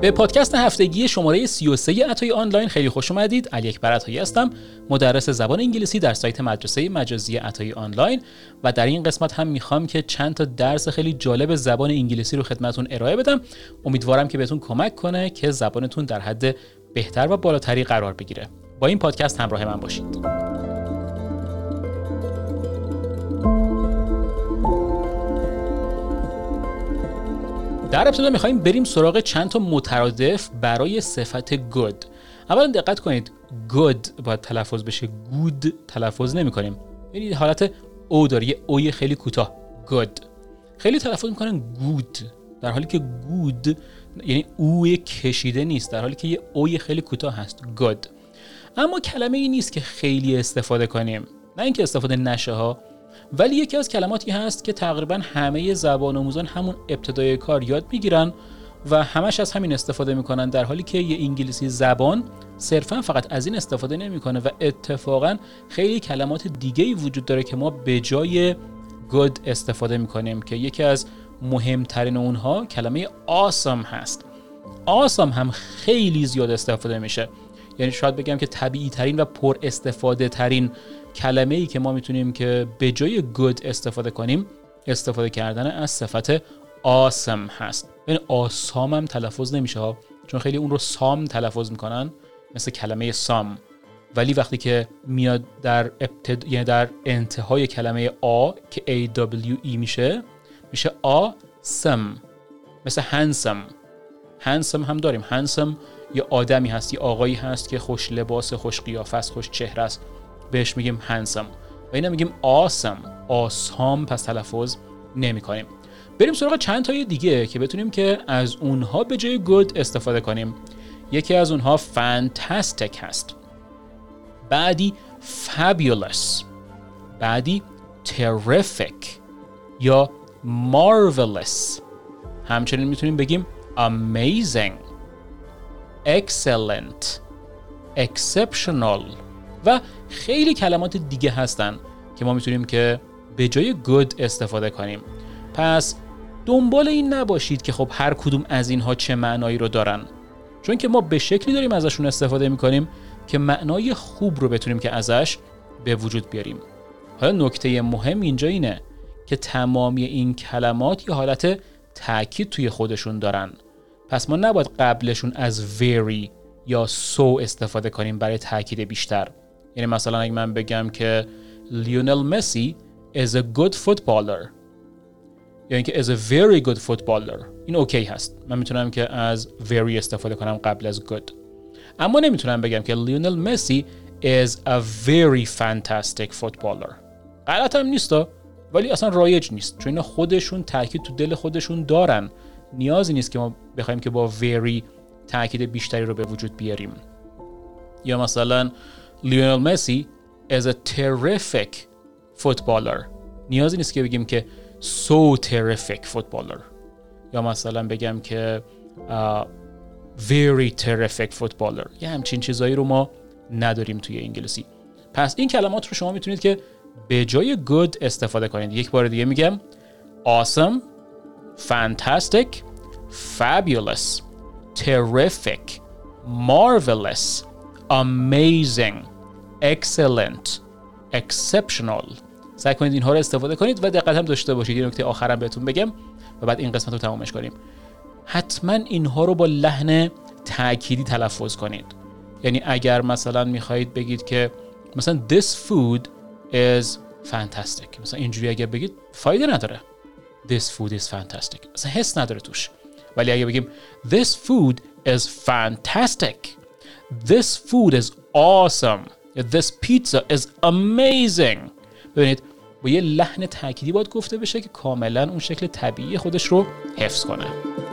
به پادکست هفتگی شماره 33 عطای آنلاین خیلی خوش اومدید. علی اکبر عطایی هستم، مدرس زبان انگلیسی در سایت مدرسه مجازی عطایی آنلاین و در این قسمت هم میخوام که چند تا درس خیلی جالب زبان انگلیسی رو خدمتتون ارائه بدم. امیدوارم که بهتون کمک کنه که زبانتون در حد بهتر و بالاتری قرار بگیره. با این پادکست همراه من باشید. در ابتدا می‌خوایم بریم سراغ چند تا مترادف برای صفت good. اولا دقت کنید good باید تلفظ بشه، good تلفظ نمی‌کنیم. یعنی حالت او داره، یه اوی خیلی کوتاه. good. خیلی تلفظ می‌کنن good در حالی که good یعنی اوی کشیده نیست، در حالی که یه اوی خیلی کوتاه هست. good. اما کلمه ای نیست که خیلی استفاده کنیم. نه اینکه استفاده نشه ها، ولی یکی از کلماتی هست که تقریبا همه زبان آموزان همون ابتدای کار یاد میگیرن و همش از همین استفاده میکنن، در حالی که یه انگلیسی زبان صرفا فقط از این استفاده نمیکنه و اتفاقا خیلی کلمات دیگه‌ای وجود داره که ما به جای good استفاده میکنیم که یکی از مهمترین اونها کلمه awesome هست. awesome هم خیلی زیاد استفاده میشه، یعنی شاید بگم که طبیعی ترین و پر استفاده ترین کلمه ای که ما میتونیم که به جای good استفاده کنیم استفاده کردن از صفت awesome هست. یعنی awesome هم تلفظ نمیشه ها، چون خیلی اون رو سام تلفظ میکنن مثل کلمه سام، ولی وقتی که میاد در یعنی در انتهای کلمه آ که AWE میشه awesome، مثل handsome هم داریم. handsome یه آدمی هست، یه آقایی هست که خوش لباس، خوش قیافه است، خوش چهره است، بهش میگیم handsome. و اینا میگیم awesome پس تلفظ نمی کنیم. بریم سراغ چند تای دیگه که بتونیم که از اونها به جای good استفاده کنیم. یکی از اونها fantastic هست، بعدی fabulous، بعدی terrific یا marvelous. همچنین میتونیم بگیم amazing، excellent، exceptional و خیلی کلمات دیگه هستن که ما میتونیم که به جای good استفاده کنیم. پس دنبال این نباشید که خب هر کدوم از اینها چه معنایی رو دارن، چون که ما به شکلی داریم ازشون استفاده میکنیم که معنای خوب رو بتونیم که ازش به وجود بیاریم. حالا نکته مهم اینجا اینه که تمامی این کلمات یه حالت تأکید توی خودشون دارن، پس ما نباید قبلشون از very یا so استفاده کنیم برای تأکید بیشتر. یعنی مثلا اگه من بگم که لیونل مسی is a good footballer، یعنی که is a very good footballer، این اوکی هست، من میتونم که از very استفاده کنم قبل از good. اما نمیتونم بگم که لیونل مسی is a very fantastic footballer. غلط هم نیست ولی اصلا رایج نیست، چون اینا خودشون تأکید تو دل خودشون دارن، نیازی نیست که ما بخوایم که با very تأکید بیشتری رو به وجود بیاریم. یا مثلا لیونل مسی is a terrific footballer، نیازی نیست که بگیم که so terrific footballer. یا مثلا بگم که very terrific footballer. یه همچین چیزایی رو ما نداریم توی انگلیسی. پس این کلمات رو شما میتونید که به جای good استفاده کنید. یک بار دیگه میگم awesome، fantastic، fabulous، terrific، marvelous، amazing، excellent، exceptional. سعی کنید اینها رو استفاده کنید و دقت هم داشته باشید. یه نکته آخرم بهتون بگم و بعد این قسمت رو تمامش کنیم. حتما اینها رو با لحن تأکیدی تلفظ کنید. یعنی اگر مثلا میخواهید بگید که مثلا this food is fantastic، مثلا اینجوری اگر بگید فایده نداره. This food is fantastic مثلا حس نداره توش. ولی اگه بگیم this food is fantastic، this food is awesome، this pizza is amazing، ببینید با یه لحن تأکیدی باید گفته بشه که کاملا اون شکل طبیعی خودش رو حفظ کنه.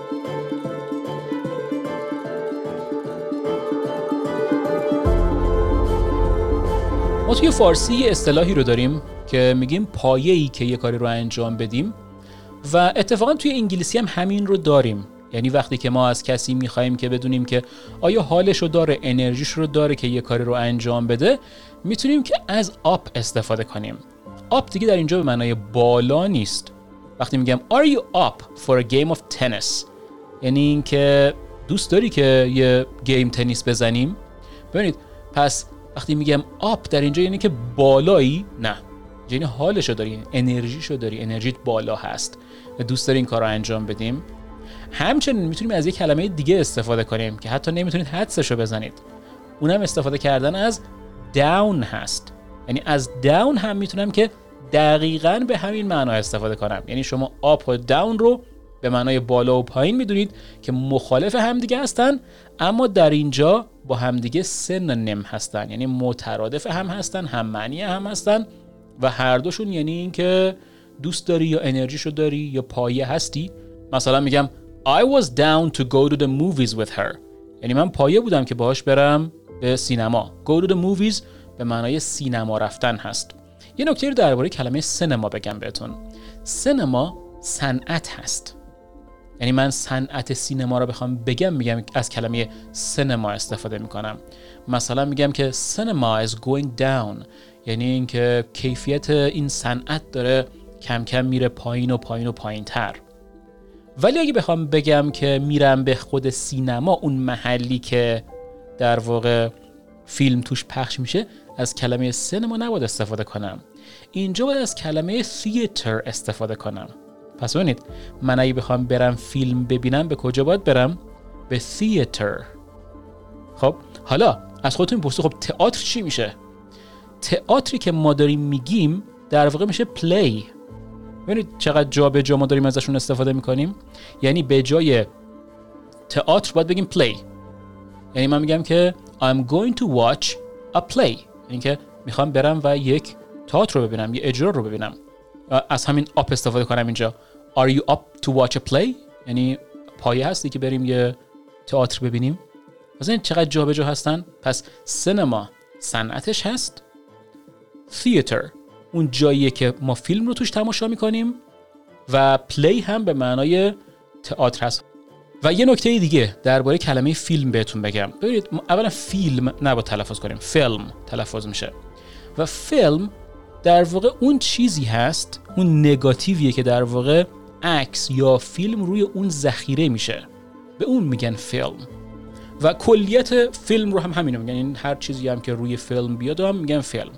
ما توی فارسی یه اصطلاحی رو داریم که میگیم پایه‌ای که یه کاری رو انجام بدیم و اتفاقا توی انگلیسی هم همین رو داریم. یعنی وقتی که ما از کسی میخوایم که بدونیم که آیا حالش رو داره، انرژیش رو داره که یه کاری رو انجام بده، میتونیم که از up استفاده کنیم. up دیگه در اینجا به معنای بالا نیست. وقتی میگم Are you up for a game of tennis؟ یعنی این که دوست داری که یه گیم تنیس بزنیم؟ ببینید پس وقتی میگم آپ در اینجا یعنی که بالایی، نه، یعنی حالشو داری، انرژیشو داری، انرژیت بالا هست و دوست داری این کار رو انجام بدیم. همچنین میتونیم از یه کلمه دیگه استفاده کنیم که حتی نمیتونید حدسشو بزنید، اونم استفاده کردن از داون هست. یعنی از داون هم میتونم که دقیقاً به همین معنا استفاده کنم. یعنی شما آپ و داون رو به معنای بالا و پایین میدونید که مخالف همدیگه هستن، اما در اینجا با همدیگه سینونیم هستن، یعنی مترادف هم هستن، هم معنی هم هستن و هر دوشون یعنی این که دوست داری یا انرژیشو داری یا پایه هستی. مثلا میگم I was down to go to the movies with her، یعنی من پایه بودم که باهاش برم به سینما. Go to the movies به معنای سینما رفتن هست. یه نکته رو درباره کلمه سینما بگم بهتون. سینما صنعت هست. یعنی من صنعت سینما رو بخوام بگم میگم از کلمه سینما استفاده میکنم. مثلا میگم که cinema is going down، یعنی اینکه کیفیت این صنعت داره کم کم میره پایین و پایین و پایین تر. ولی اگه بخوام بگم که میرم به خود سینما، اون محلی که در واقع فیلم توش پخش میشه، از کلمه سینما نباید استفاده کنم. اینجا باید از کلمه theater استفاده کنم. پس ببینید من اگه بخوام برم فیلم ببینم به کجا باید برم؟ به theater. خب حالا از خودتون پرسید خب تئاتر چی میشه؟ تئاتری که ما داریم میگیم در واقع میشه play. ببینید چقدر جا به جا ما داریم ازشون استفاده میکنیم. یعنی به جای تئاتر باید بگیم play. یعنی من میگم که I'm going to watch a play، یعنی که میخوام برم و یک تئاتر رو ببینم، یه اجرا رو ببینم. از همین آپ استفاده کنم اینجا. Are you up to watch a play؟ یعنی پایه هستی که بریم یه تئاتر ببینیم. مثلا چقدر جا به جا هستن. پس سینما صنعتش هست، theater اون جاییه که ما فیلم رو توش تماشا میکنیم و play هم به معنای تئاتر هست. و یه نکته دیگه درباره کلمه فیلم بهتون بگم. ببینید اولا فیلم نباید تلفظ کنیم، فیلم تلفظ میشه و فیلم در واقع اون چیزی هست، اون نگاتیویه که در واقع عکس یا فیلم روی اون ذخیره میشه، به اون میگن فیلم. و کلیت فیلم رو هم همینو میگن، این هر چیزی هم که روی فیلم بیاد هم میگن فیلم.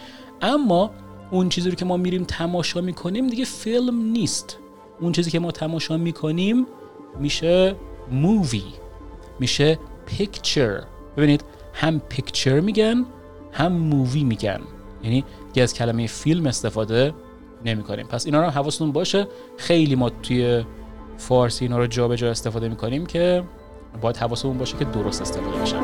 اما اون چیزی رو که ما میریم تماشا میکنیم دیگه فیلم نیست. اون چیزی که ما تماشا میکنیم میشه مووی، میشه پیکچر. ببینید هم پیکچر میگن هم مووی میگن، یعنی دیگه از کلمه فیلم استفاده نمی کنیم. پس اینا رو حواستون باشه. خیلی ما توی فارسی اینا رو جا به جا استفاده می کنیم که باید حواستون باشه که درست استفاده بشه.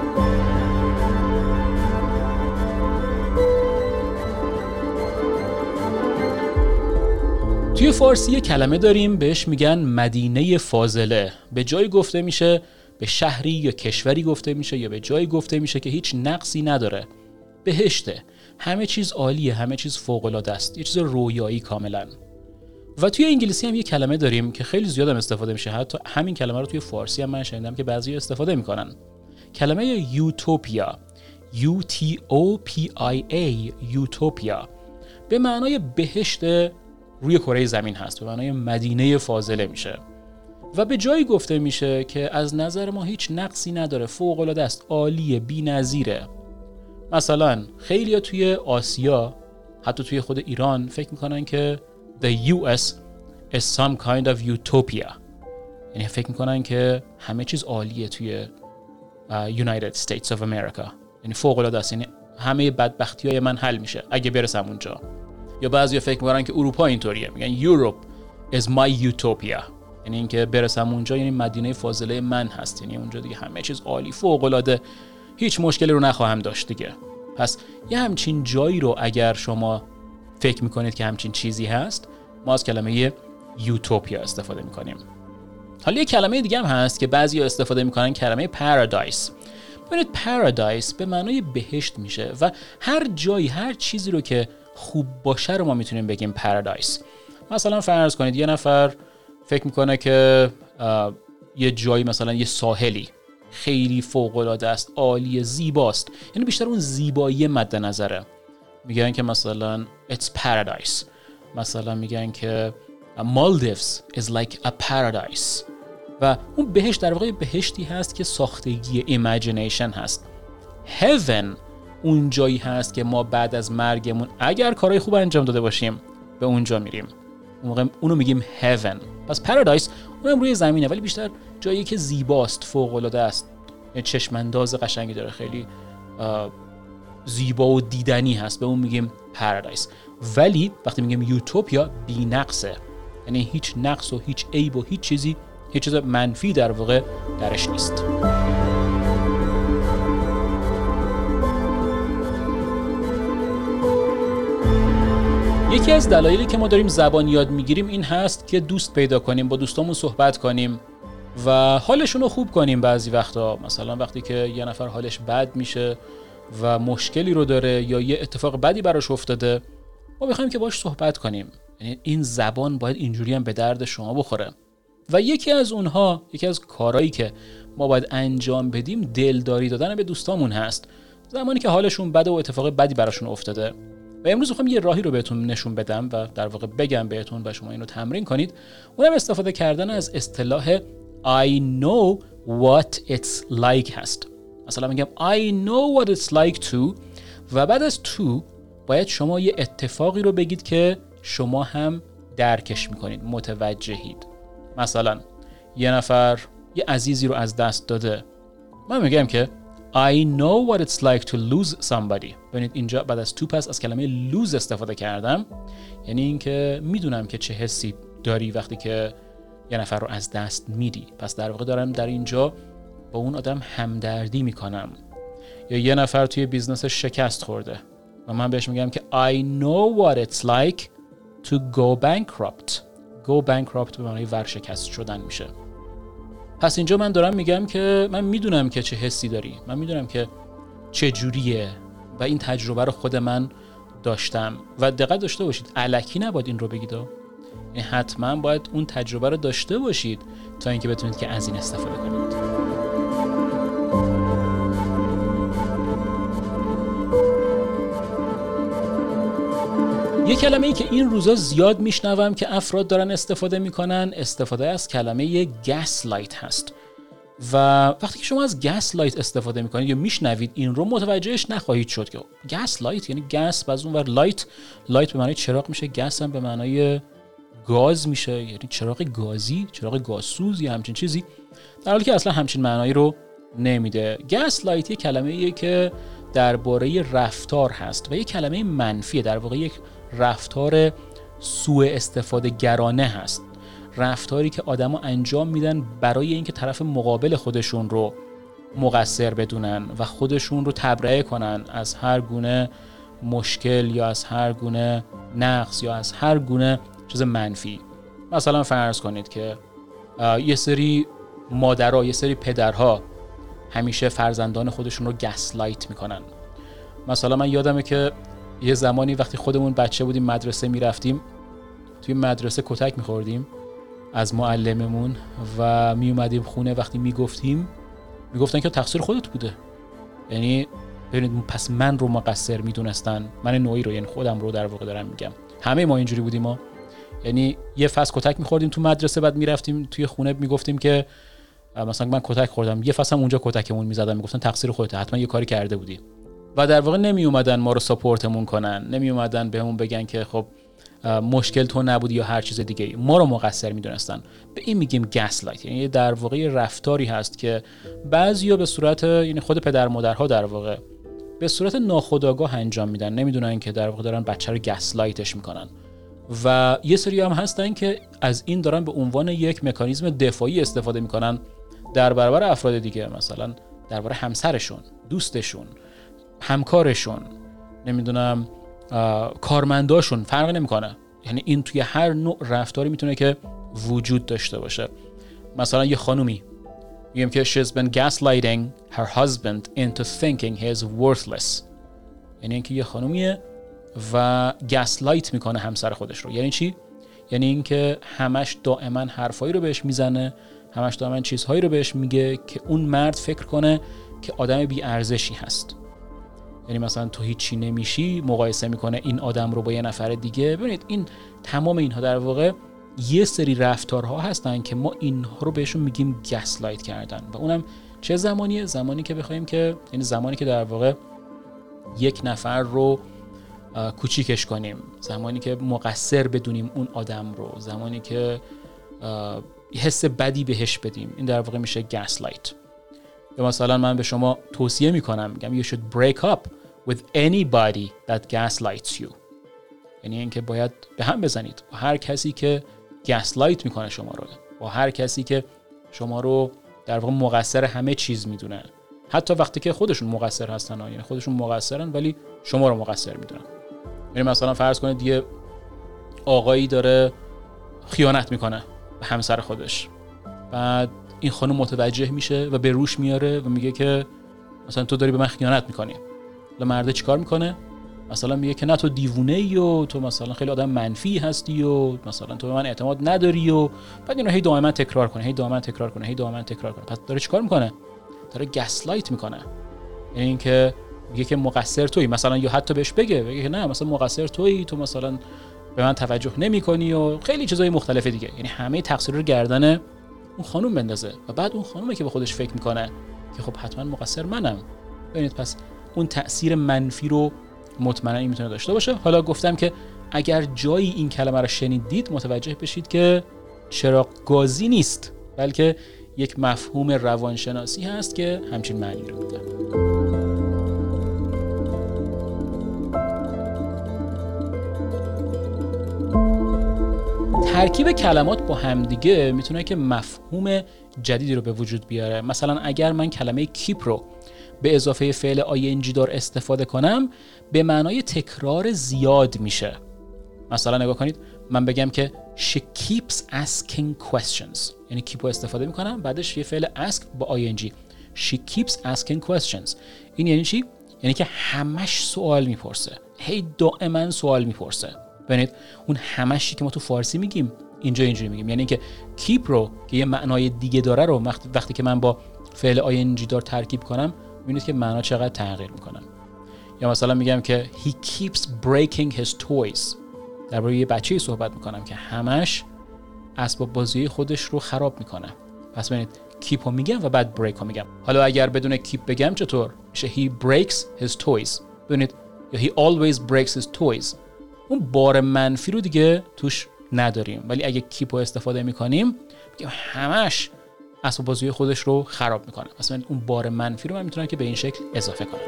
توی فارسی یه کلمه داریم بهش میگن مدینه فاضله. به جایی گفته میشه به شهری یا کشوری گفته میشه یا به جایی گفته میشه که هیچ نقصی نداره، بهشته، همه چیز عالیه، همه چیز فوق‌العاده است، یه چیز رویایی کاملا. و توی انگلیسی هم یه کلمه داریم که خیلی زیاد هم استفاده میشه. حتی همین کلمه رو توی فارسی هم من شنیدم که بعضی استفاده میکنن. کلمه یوتوپیا، UTOPIA، یوتوپیا به معنای بهشت روی کره زمین هست، به معنای مدینه فاضله میشه و به جایی گفته میشه که از نظر ما هیچ نقصی نداره، فوق‌العاده است، عالیه، بی‌نظیره. مثلا خیلی‌ها توی آسیا، حتی توی خود ایران فکر میکنن که the US is some kind of utopia، یعنی فکر میکنن که همه چیز عالیه توی United States of America، یعنی فوق‌العاده است، یعنی همه بدبختی‌های من حل میشه اگه برسم اونجا. یا بعضیا فکر میکنن که اروپا اینطوریه، میگن Europe is my utopia، یعنی اینکه برسم اونجا یعنی مدینه فاضله من هست، یعنی اونجا دیگه همه چیز عالی، فوق‌العاده، هیچ مشکلی رو نخواهم داشت دیگه. پس یه همچین جایی رو اگر شما فکر میکنید که همچین چیزی هست، ما از کلمه یوتوپیا استفاده میکنیم. حالا یه کلمه دیگه هم هست که بعضیا استفاده میکنن، کلمه پارادایس. ببینید پارادایس به معنای بهشت میشه و هر جایی، هر چیزی رو که خوب باشه رو ما میتونیم بگیم پارادایس. مثلا فرض کنید یه نفر فکر میکنه که یه جایی، مثلا یه ساحلی خیلی فوق‌العاده است، عالیه، زیباست، یعنی بیشتر اون زیبایی مد نظره، میگن که مثلا it's paradise. مثلا میگن که Maldives is like a paradise، و اون بهشت در واقع بهشتی هست که ساختگی ایمیجینیشن هست. heaven اون جایی هست که ما بعد از مرگمون اگر کارهای خوب انجام داده باشیم به اونجا میریم، اون موقع اونو میگیم heaven. پس پارادایس اونم روی زمینه ولی بیشتر جایی که زیباست، فوق العاده است، چشم انداز قشنگی داره، خیلی زیبا و دیدنی هست، به اون میگیم پارادایس. ولی وقتی میگیم یوتوپیا بی‌نقصه، یعنی هیچ نقص و هیچ عیب و هیچ چیز منفی در واقع درش نیست. یکی از دلایلی که ما داریم زبان یاد میگیریم این هست که دوست پیدا کنیم، با دوستامون صحبت کنیم و حالشون رو خوب کنیم. بعضی وقتا مثلا وقتی که یه نفر حالش بد میشه و مشکلی رو داره یا یه اتفاق بدی براش افتاده، ما میخوایم که باش صحبت کنیم. یعنی این زبان باید اینجوری هم به درد شما بخوره. و یکی از کارهایی که ما باید انجام بدیم دلداری دادن به دوستامون هست زمانی که حالشون بده و اتفاق بدی براشون افتاده. و امروز میخوام یه راهی رو بهتون نشون بدم و در واقع بگم بهتون و شما اینو تمرین کنید. اونم استفاده کردن از اصطلاح I know what it's like هست. مثلا میگم I know what it's like to و بعد از to باید شما یه اتفاقی رو بگید که شما هم درکش میکنید، متوجهید. مثلا یه نفر یه عزیزی رو از دست داده، من میگم که I know what it's like to lose somebody. ببینید اینجا بعد از تو پس از کلمه lose استفاده کردم، یعنی این که میدونم که چه حسی داری وقتی که یه نفر رو از دست میدی. پس در واقع دارم در اینجا با اون آدم همدردی میکنم. یا یه نفر توی بیزنسش شکست خورده و من بهش میگم که I know what it's like to go bankrupt. go bankrupt به معنی ورشکست شدن میشه. پس اینجا من دارم میگم که من میدونم که چه حسی داری، من میدونم که چه جوریه و این تجربه رو خود من داشتم. و دقت داشته باشید الکی نباید این رو بگید، این حتما باید اون تجربه رو داشته باشید تا اینکه بتونید که از این استفاده کنید. یه کلمه‌ای که این روزا زیاد میشنوم که افراد دارن استفاده میکنن، استفاده از کلمه gaslight هست. و وقتی که شما از gaslight استفاده میکنید یا میشنوید این رو متوجهش نخواهید شد که gaslight یعنی گس، از اون ور لایت به معنی چراغ میشه، گس هم به معنای گاز میشه، یعنی چراغ گازی، چراغ گازسوز یا همچین چیزی، در حالی که اصلا همچین معنایی رو نمیده. gaslight یه کلمه‌ایه که درباره رفتار هست و یه کلمه منفیه، در واقع یک رفتار سوء استفاده گرانه هست، رفتاری که آدما انجام میدن برای اینکه طرف مقابل خودشون رو مقصر بدونن و خودشون رو تبرئه کنن از هر گونه مشکل یا از هر گونه نقص یا از هر گونه چیز منفی. مثلا فرض کنید که یه سری مادرها، یه سری پدرها همیشه فرزندان خودشون رو گسلایت میکنن. مثلا من یادمه که یه زمانی وقتی خودمون بچه بودیم مدرسه میرفتیم، توی مدرسه کتک میخوردیم از معلممون و میومدیم خونه، وقتی میگفتن که تقصیر خودت بوده. یعنی ببینید پس من رو مقصر میدونستن، من نوعی رو، یعنی خودم رو در واقع دارم میگم. همه ما اینجوری بودیم ما. یعنی یه فصل کتک میخوردیم تو مدرسه، بعد میرفتیم توی خونه میگفتیم که مثلا من کتک خوردم، یه فصل هم اونجا کتکمون میزدن، میگفتن تقصیر خودته، حتما یه کاری کرده بودی. و در واقع نمی اومدن ما رو ساپورتمون کنن، نمی اومدن بهمون بگن که خب مشکل تو نبودی یا هر چیز دیگه، ما رو مقصر میدونستن. به این میگیم گسلایت. یعنی در واقع رفتاری هست که بعضیا به صورت، یعنی خود پدر مادرها در واقع به صورت ناخودآگاه انجام میدن، نمیدونن که در واقع دارن بچه رو گسلایتش میکنن. و یه سری هم هستن که از این دارن به عنوان یک مکانیزم دفاعی استفاده میکنن در برابر افراد دیگه، مثلا درباره همسرشون، دوستشون، همکارشون، نمیدونم کارمنداشون، فرق نمیکنه. یعنی این توی هر نوع رفتاری میتونه که وجود داشته باشه. مثلا یه خانومی میگم که she's been gaslighting her husband into thinking he is worthless. یعنی اینکه یه خانومیه و گسلایت میکنه همسر خودش رو. یعنی چی؟ یعنی اینکه همش دائما حرفایی رو بهش میزنه، همش دائما چیزهایی رو بهش میگه که اون مرد فکر کنه که آدم بی ارزشی هست. یعنی مثلا تو هیچی نمیشی، مقایسه میکنه این آدم رو با یه نفر دیگه. ببینید این تمام اینها در واقع یه سری رفتارها هستن که ما اینها رو بهشون میگیم گسلایت کردن و اونم چه زمانیه؟ زمانی که بخوایم که یعنی زمانی که در واقع یک نفر رو کوچیکش کنیم، زمانی که مقصر بدونیم اون آدم رو، زمانی که حس بدی بهش بدیم، این در واقع میشه گسلایت. یا مثلا من به شما توصیه میکنم میگم you should break up with anybody that gaslights you، یعنی اینکه باید به هم بزنید با هر کسی که گسلایت میکنه شما رو، با هر کسی که شما رو در واقع مقصر همه چیز میدونه، حتی وقتی که خودشون مقصر هستن، یعنی خودشون مقصرن ولی شما رو مقصر میدونن. یعنی مثلا فرض کنید یه آقایی داره خیانت میکنه به همسر خودش، بعد این خانم متوجه میشه و به روش میاره و میگه که مثلا تو داری به من خیانت میکنی. حالا مرده چیکار میکنه؟ مثلا میگه که نه تو دیوونه‌ای و تو مثلا خیلی آدم منفی هستی و مثلا تو به من اعتماد نداری و بعد اینو هی دائما تکرار کنه، هی دائما تکرار کنه، هی دائما تکرار کنه. پس داره چیکار میکنه؟ داره گسلایت میکنه. یعنی اینکه میگه که مقصر تویی، مثلا یا حتی بهش بگه که نه مثلا مقصر تویی، تو مثلا به من توجه نمیکنی و خیلی چیزای مختلف دیگه. یعنی همه تقصیر رو گردن اون خانم بندازه و بعد اون خانومه که به خودش فکر میکنه که خب حتما مقصر منم. ببینید پس اون تأثیر منفی رو مطمئنا این میتونه داشته باشه. حالا گفتم که اگر جایی این کلمه رو شنیدید متوجه بشید که چراغ گازی نیست، بلکه یک مفهوم روانشناسی هست که همچین معنی رو میده. ترکیب کلمات با همدیگه میتونه که مفهوم جدیدی رو به وجود بیاره. مثلا اگر من کلمه keep رو به اضافه فعل ing دار استفاده کنم به معنای تکرار زیاد میشه. مثلا نگاه کنید، من بگم که she keeps asking questions، یعنی keep رو استفاده میکنم بعدش یه فعل ask با ing، she keeps asking questions. این یعنی چی؟ یعنی که همش سوال میپرسه، هی دائما سوال میپرسه. ببینید اون همشی که ما تو فارسی میگیم اینجا اینجوری میگیم، یعنی که keep رو که یه معنای دیگه داره رو وقتی که من با فعل ing دار ترکیب کنم ببینید که معنا چقدر تغییر میکنه. یا مثلا میگم که he keeps breaking his toys، درباره یه بچه‌ای صحبت میکنم که همش اسباب بازی خودش رو خراب میکنه. پس ببینید keep رو میگم و بعد break رو میگم. حالا اگر بدون keep بگم چطور میشه؟ he breaks his toys. ببینید یا he always breaks his toys، اون بار منفی رو دیگه توش نداریم. ولی اگه keep رو استفاده میکنیم میگم همش اسباب بازی خودش رو خراب میکنه. مثلا اون بار منفی رو من میتونم که به این شکل اضافه کنم.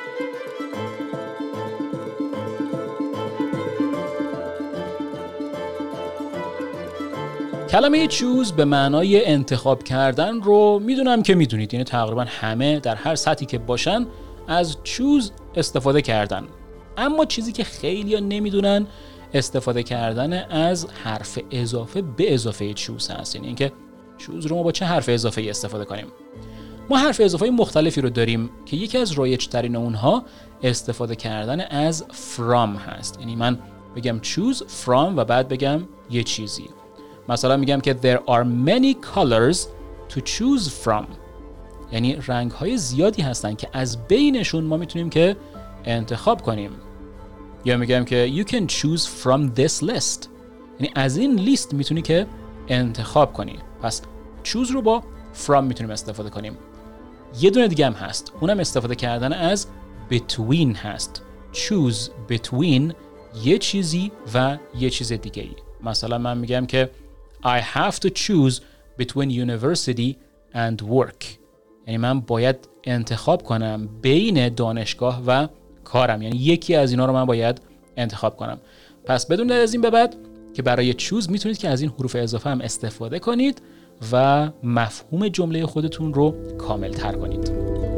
کلمه choose به معنای انتخاب کردن رو میدونم که میدونید، یعنی تقریبا همه در هر سطحی که باشن از choose استفاده کردن. اما چیزی که خیلی‌ها نمیدونن استفاده کردن از حرف اضافه به اضافه choose هست. یعنی اینکه choose رو ما با چه حرف اضافه ای استفاده کنیم؟ ما حرف اضافه مختلفی رو داریم که یکی از رایج‌ترین اونها استفاده کردن از from هست. یعنی من بگم choose from و بعد بگم یه چیزی. مثلا میگم که there are many colors to choose from، یعنی رنگ‌های زیادی هستن که از بینشون ما میتونیم که انتخاب کنیم. یا میگم که you can choose from this list، یعنی از این لیست میتونی که انتخاب کنی. پس choose رو با from میتونیم استفاده کنیم. یه دونه دیگه هم هست، اونم استفاده کردن از between هست. choose between یه چیزی و یه چیز دیگه ای. مثلا من میگم که I have to choose between university and work، یعنی من باید انتخاب کنم بین دانشگاه و کارم، یعنی یکی از اینا رو من باید انتخاب کنم. پس بدون از این به بعد که برای choose میتونید که از این حروف اضافه هم استفاده کنید و مفهوم جمله خودتون رو کامل تر کنید.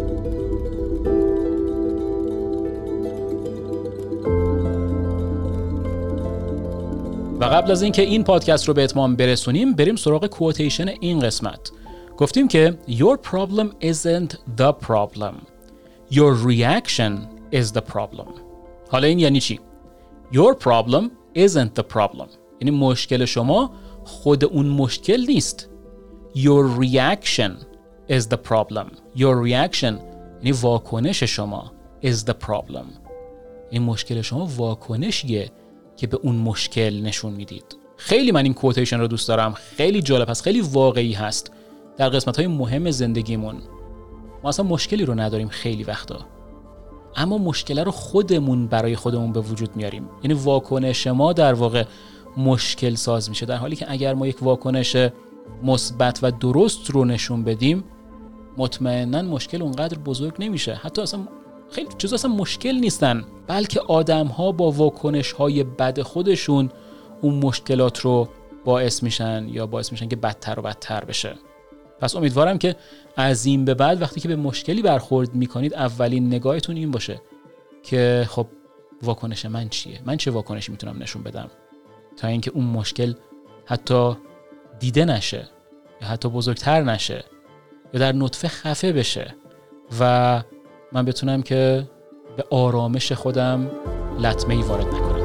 و قبل از اینکه این پادکست رو به اتمام برسونیم بریم سراغ کوتیشن این قسمت. گفتیم که your problem isn't the problem, your reaction is the problem. حالا این یعنی چی؟ Your problem isn't the problem، یعنی مشکل شما خود اون مشکل نیست. Your reaction is the problem. Your reaction یعنی واکنش شما is the problem، این مشکل شما واکنشیه که به اون مشکل نشون میدید. خیلی من این کوتیشن رو دوست دارم، خیلی جالب هست، خیلی واقعی هست. در قسمت‌های مهم زندگیمون ما اصلا مشکلی رو نداریم خیلی وقتا، اما مشکل رو خودمون برای خودمون به وجود میاریم. یعنی واکنش ما در واقع مشکل ساز میشه، در حالی که اگر ما یک واکنش مثبت و درست رو نشون بدیم مطمئناً مشکل اونقدر بزرگ نمیشه. حتی اصلا خیلی چیزا اصلا مشکل نیستن، بلکه آدم‌ها با واکنش‌های بد خودشون اون مشکلات رو باعث میشن که بدتر و بدتر بشه. پس امیدوارم که از این به بعد وقتی که به مشکلی برخورد میکنید اولین نگاهتون این باشه که خب واکنش من چیه؟ من چه واکنشی میتونم نشون بدم تا اینکه اون مشکل حتی دیده نشه یا حتی بزرگتر نشه یا در نطفه خفه بشه و من بتونم که به آرامش خودم لطمه‌ای وارد نکنم.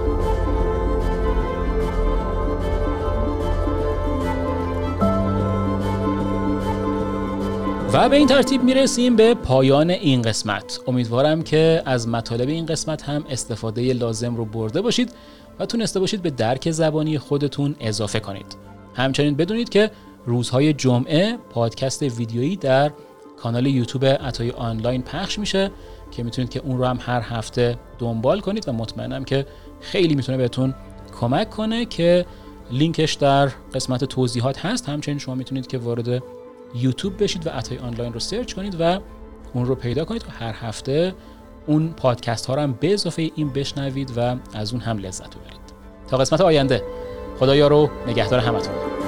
و به این ترتیب میرسیم به پایان این قسمت. امیدوارم که از مطالب این قسمت هم استفاده لازم رو برده باشید و تونسته باشید به درک زبانی خودتون اضافه کنید. همچنین بدونید که روزهای جمعه پادکست ویدیویی در کانال یوتیوب عطای آنلاین پخش میشه که میتونید که اون رو هم هر هفته دنبال کنید و مطمئنم که خیلی میتونه بهتون کمک کنه که لینکش در قسمت توضیحات هست. همچنین شما میتونید که وارد یوتیوب بشید و عطای آنلاین رو سرچ کنید و اون رو پیدا کنید و هر هفته اون پادکست ها رو هم به اضافه این بشنوید و از اون هم لذت ببرید. تا قسمت آینده، خدایا رو نگهدار همتون.